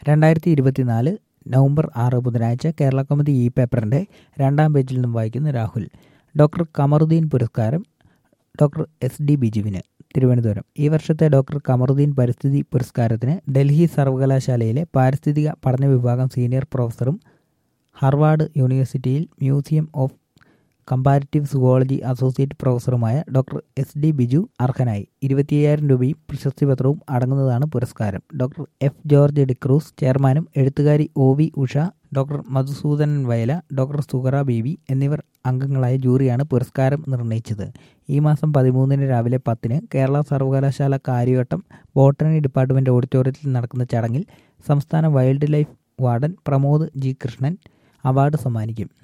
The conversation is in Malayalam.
2024 നവംബർ 6 ബുധനാഴ്ച കേരള കൗമുദി ഈ പേപ്പറിൻ്റെ 2ാം പേജിൽ നിന്നും വായിക്കുന്ന രാഹുൽ. ഡോക്ടർ കമറുദ്ദീൻ പുരസ്കാരം ഡോക്ടർ എസ് ഡി ബിജുവിന്. തിരുവനന്തപുരം. ഈ വർഷത്തെ ഡോക്ടർ കമറുദ്ദീൻ പരിസ്ഥിതി പുരസ്കാരത്തിന് ഡൽഹി സർവകലാശാലയിലെ പാരിസ്ഥിതിക പഠന വിഭാഗം സീനിയർ പ്രൊഫസറും ഹാർവാർഡ് യൂണിവേഴ്സിറ്റിയിൽ museum of comparative zoology associate പ്രൊഫസറുമായ ഡോക്ടർ എസ് ഡി ബിജു അർഹനായി. 25,000 രൂപയും പ്രശസ്തിപത്രവും അടങ്ങുന്നതാണ് പുരസ്കാരം. ഡോക്ടർ എഫ് ജോർജ് ഡിക്രൂസ് ചെയർമാനും എഴുത്തുകാരി O V Usha, doctor Madhusoodanan Vayala, doctor Suhara Beevi എന്നിവർ അംഗങ്ങളായ ജൂറിയാണ് പുരസ്കാരം നിർണയിച്ചത്. ഈ മാസം 13 രാവിലെ 10 കേരള സർവകലാശാല കാര്യവട്ടം ബോട്ടണി ഡിപ്പാർട്ട്മെന്റ് ഓഡിറ്റോറിയത്തിൽ നടക്കുന്ന ചടങ്ങിൽ സംസ്ഥാന wildlife warden Pramod G Krishnan award സമ്മാനിക്കും.